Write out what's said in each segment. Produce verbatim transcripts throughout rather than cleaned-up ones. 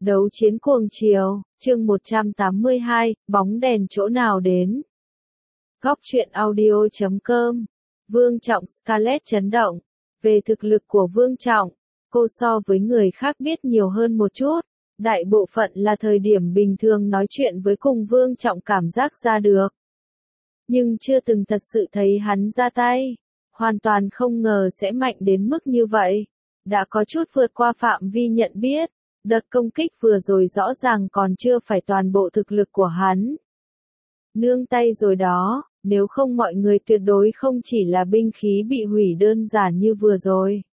Đấu chiến cuồng chiều, chương một trăm tám mươi hai, bóng đèn chỗ nào đến. Góc truyện audio chấm com. Vương Trọng Scarlett chấn động. Về thực lực của Vương Trọng, cô so với người khác biết nhiều hơn một chút. Đại bộ phận là thời điểm bình thường nói chuyện với cùng Vương Trọng cảm giác ra được. Nhưng chưa từng thật sự thấy hắn ra tay. Hoàn toàn không ngờ sẽ mạnh đến mức như vậy. Đã có chút vượt qua phạm vi nhận biết. Đợt công kích vừa rồi rõ ràng còn chưa phải toàn bộ thực lực của hắn. Nương tay rồi đó, nếu không mọi người tuyệt đối không chỉ là binh khí bị hủy đơn giản như vừa rồi.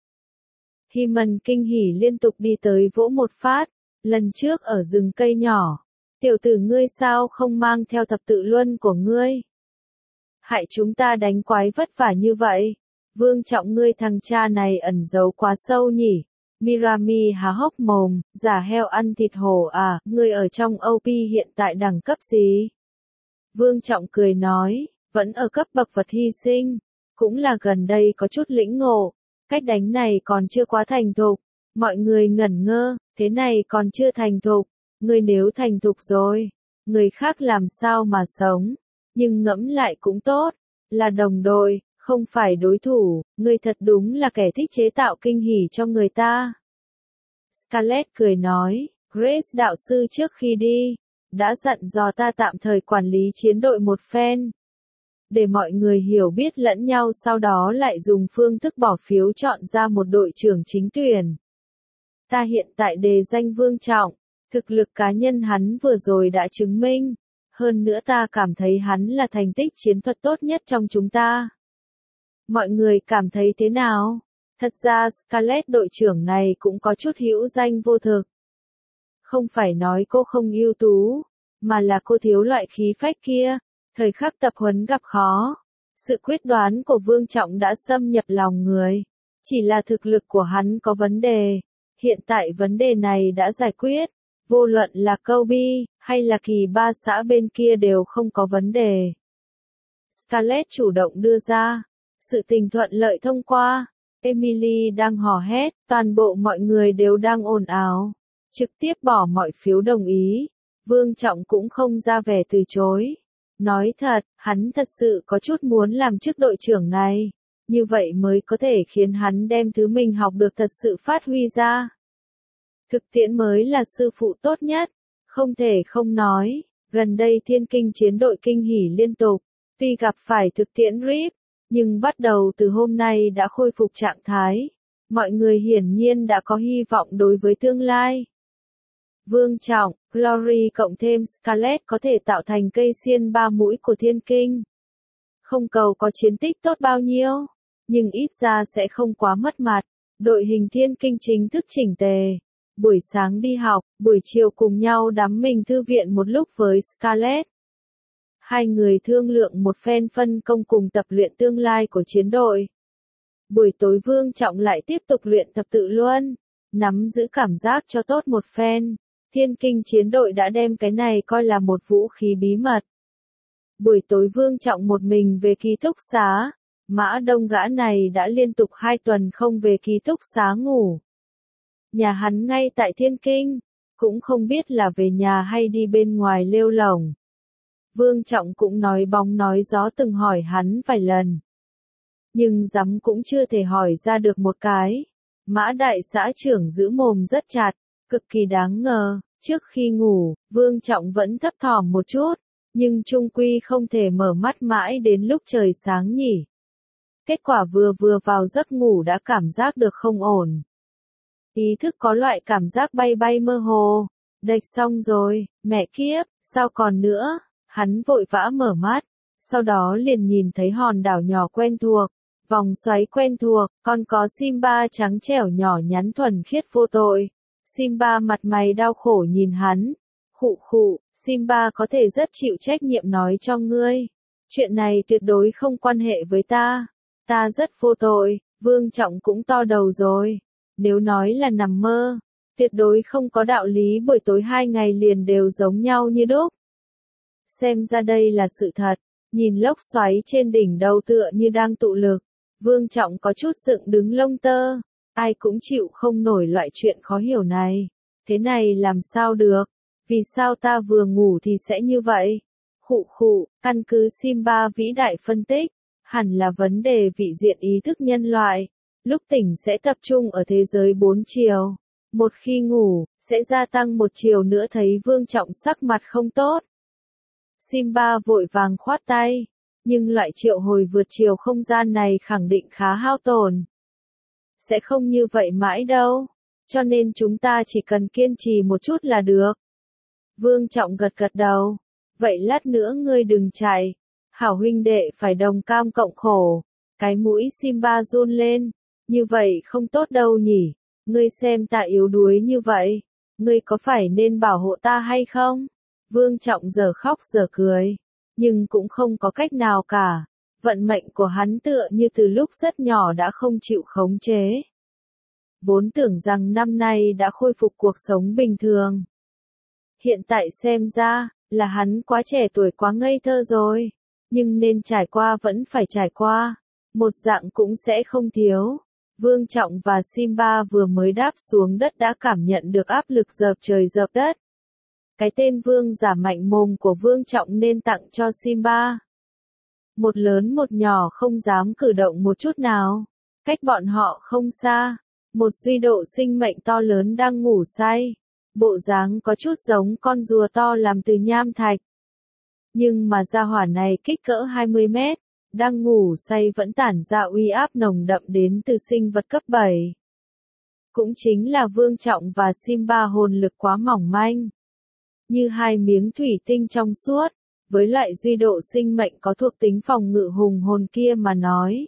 Hyman kinh hỉ liên tục đi tới vỗ một phát, lần trước ở rừng cây nhỏ. Tiểu tử ngươi sao không mang theo thập tự luân của ngươi? Hại chúng ta đánh quái vất vả như vậy. Vương Trọng ngươi thằng cha này ẩn giấu quá sâu nhỉ? Mirami há hốc mồm, giả heo ăn thịt hổ à, ngươi ở trong ô pê hiện tại đẳng cấp gì? Vương Trọng cười nói, vẫn ở cấp bậc vật hy sinh, cũng là gần đây có chút lĩnh ngộ, cách đánh này còn chưa quá thành thục, mọi người ngẩn ngơ, thế này còn chưa thành thục, ngươi nếu thành thục rồi, người khác làm sao mà sống, nhưng ngẫm lại cũng tốt, là đồng đội. Không phải đối thủ, ngươi thật đúng là kẻ thích chế tạo kinh hỉ cho người ta. Scarlett cười nói, Grace đạo sư trước khi đi, đã dặn dò ta tạm thời quản lý chiến đội một phen. Để mọi người hiểu biết lẫn nhau sau đó lại dùng phương thức bỏ phiếu chọn ra một đội trưởng chính tuyển. Ta hiện tại đề danh Vương Trọng, thực lực cá nhân hắn vừa rồi đã chứng minh. Hơn nữa ta cảm thấy hắn là thành tích chiến thuật tốt nhất trong chúng ta. Mọi người cảm thấy thế nào? Thật ra Scarlett đội trưởng này cũng có chút hữu danh vô thực. Không phải nói cô không ưu tú, mà là cô thiếu loại khí phách kia, thời khắc tập huấn gặp khó. Sự quyết đoán của Vương Trọng đã xâm nhập lòng người. Chỉ là thực lực của hắn có vấn đề. Hiện tại vấn đề này đã giải quyết. Vô luận là Kobe, hay là kỳ ba xã bên kia đều không có vấn đề. Scarlett chủ động đưa ra. Sự tình thuận lợi thông qua, Emily đang hò hét, toàn bộ mọi người đều đang ồn ào, trực tiếp bỏ mọi phiếu đồng ý, Vương Trọng cũng không ra vẻ từ chối. Nói thật, hắn thật sự có chút muốn làm chức đội trưởng này, như vậy mới có thể khiến hắn đem thứ mình học được thật sự phát huy ra. Thực tiễn mới là sư phụ tốt nhất, không thể không nói, gần đây thiên kinh chiến đội kinh hỉ liên tục, tuy gặp phải thực tiễn rip. Nhưng bắt đầu từ hôm nay đã khôi phục trạng thái. Mọi người hiển nhiên đã có hy vọng đối với tương lai. Vương Trọng, Glory cộng thêm Scarlett có thể tạo thành cây xiên ba mũi của thiên kinh. Không cầu có chiến tích tốt bao nhiêu, nhưng ít ra sẽ không quá mất mặt. Đội hình thiên kinh chính thức chỉnh tề. Buổi sáng đi học, buổi chiều cùng nhau đắm mình thư viện một lúc với Scarlett. Hai người thương lượng một phen phân công cùng tập luyện tương lai của chiến đội. Buổi tối Vương Trọng lại tiếp tục luyện thập tự luân, nắm giữ cảm giác cho tốt một phen. Thiên kinh chiến đội đã đem cái này coi là một vũ khí bí mật. Buổi tối Vương Trọng một mình về ký túc xá. Mã Đông gã này đã liên tục hai tuần không về ký túc xá ngủ. Nhà hắn ngay tại thiên kinh, cũng không biết là về nhà hay đi bên ngoài lêu lổng. Vương Trọng cũng nói bóng nói gió từng hỏi hắn vài lần. Nhưng dám cũng chưa thể hỏi ra được một cái. Mã đại xã trưởng giữ mồm rất chặt, cực kỳ đáng ngờ. Trước khi ngủ, Vương Trọng vẫn thấp thỏm một chút, nhưng chung quy không thể mở mắt mãi đến lúc trời sáng nhỉ. Kết quả vừa vừa vào giấc ngủ đã cảm giác được không ổn. Ý thức có loại cảm giác bay bay mơ hồ. Đệch xong rồi, mẹ kiếp, sao còn nữa? Hắn vội vã mở mắt, sau đó liền nhìn thấy hòn đảo nhỏ quen thuộc, vòng xoáy quen thuộc, còn có Simba trắng trẻo nhỏ nhắn thuần khiết vô tội. Simba mặt mày đau khổ nhìn hắn, khụ khụ, Simba có thể rất chịu trách nhiệm nói cho ngươi. Chuyện này tuyệt đối không quan hệ với ta, ta rất vô tội, Vương Trọng cũng to đầu rồi. Nếu nói là nằm mơ, tuyệt đối không có đạo lý buổi tối hai ngày liền đều giống nhau như đúc. Xem ra đây là sự thật, nhìn lốc xoáy trên đỉnh đầu tựa như đang tụ lực, Vương Trọng có chút dựng đứng lông tơ, ai cũng chịu không nổi loại chuyện khó hiểu này. Thế này làm sao được? Vì sao ta vừa ngủ thì sẽ như vậy? Khụ khụ, căn cứ Simba vĩ đại phân tích, hẳn là vấn đề vị diện ý thức nhân loại. Lúc tỉnh sẽ tập trung ở thế giới bốn chiều. Một khi ngủ, sẽ gia tăng một chiều nữa thấy Vương Trọng sắc mặt không tốt. Simba vội vàng khoát tay. Nhưng loại triệu hồi vượt chiều không gian này khẳng định khá hao tổn. Sẽ không như vậy mãi đâu. Cho nên chúng ta chỉ cần kiên trì một chút là được. Vương Trọng gật gật đầu. Vậy lát nữa ngươi đừng chạy. Hảo huynh đệ phải đồng cam cộng khổ. Cái mũi Simba run lên. Như vậy không tốt đâu nhỉ. Ngươi xem ta yếu đuối như vậy. Ngươi có phải nên bảo hộ ta hay không? Vương Trọng giờ khóc giờ cười. Nhưng cũng không có cách nào cả. Vận mệnh của hắn tựa như từ lúc rất nhỏ đã không chịu khống chế. Vốn tưởng rằng năm nay đã khôi phục cuộc sống bình thường. Hiện tại xem ra, là hắn quá trẻ tuổi quá ngây thơ rồi. Nhưng nên trải qua vẫn phải trải qua. Một dạng cũng sẽ không thiếu. Vương Trọng và Simba vừa mới đáp xuống đất đã cảm nhận được áp lực dợp trời dợp đất. Cái tên Vương giả mạnh mồm của Vương Trọng nên tặng cho Simba. Một lớn một nhỏ không dám cử động một chút nào. Cách bọn họ không xa. Một duy độ sinh mệnh to lớn đang ngủ say. Bộ dáng có chút giống con rùa to làm từ nham thạch. Nhưng mà gia hỏa này kích cỡ hai mươi mét. Đang ngủ say vẫn tản ra uy áp nồng đậm đến từ sinh vật cấp bảy. Cũng chính là Vương Trọng và Simba hồn lực quá mỏng manh. Như hai miếng thủy tinh trong suốt, với loại duy độ sinh mệnh có thuộc tính phòng ngự hùng hồn kia mà nói.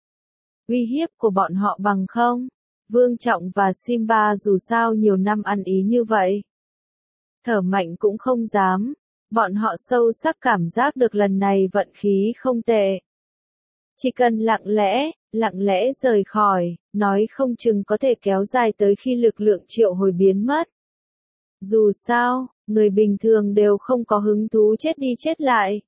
Uy hiếp của bọn họ bằng không? Vương Trọng và Simba dù sao nhiều năm ăn ý như vậy. Thở mạnh cũng không dám, bọn họ sâu sắc cảm giác được lần này vận khí không tệ. Chỉ cần lặng lẽ, lặng lẽ rời khỏi, nói không chừng có thể kéo dài tới khi lực lượng triệu hồi biến mất. Dù sao, người bình thường đều không có hứng thú chết đi chết lại.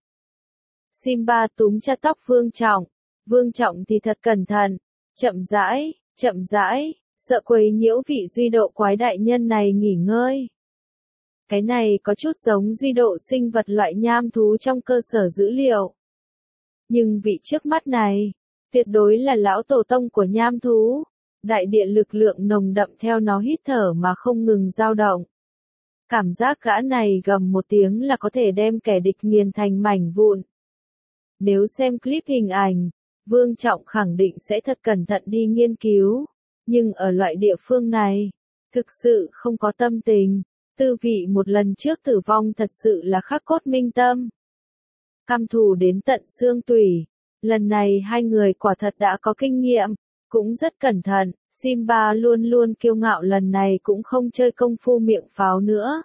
Simba túm chặt tóc Vương Trọng. Vương Trọng thì thật cẩn thận, chậm rãi, chậm rãi, sợ quấy nhiễu vị duy độ quái đại nhân này nghỉ ngơi. Cái này có chút giống duy độ sinh vật loại nham thú trong cơ sở dữ liệu. Nhưng vị trước mắt này, tuyệt đối là lão tổ tông của nham thú. Đại địa lực lượng nồng đậm theo nó hít thở mà không ngừng dao động. Cảm giác gã này gầm một tiếng là có thể đem kẻ địch nghiền thành mảnh vụn. Nếu xem clip hình ảnh, Vương Trọng khẳng định sẽ thật cẩn thận đi nghiên cứu. Nhưng ở loại địa phương này, thực sự không có tâm tình. Tư vị một lần trước tử vong thật sự là khắc cốt minh tâm. Căm thù đến tận xương tủy. Lần này hai người quả thật đã có kinh nghiệm, cũng rất cẩn thận. Simba luôn luôn kiêu ngạo lần này cũng không chơi công phu miệng pháo nữa.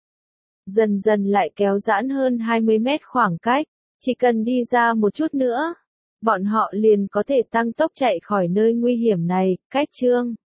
Dần dần lại kéo giãn hơn hai mươi mét khoảng cách, chỉ cần đi ra một chút nữa, bọn họ liền có thể tăng tốc chạy khỏi nơi nguy hiểm này. Cách chương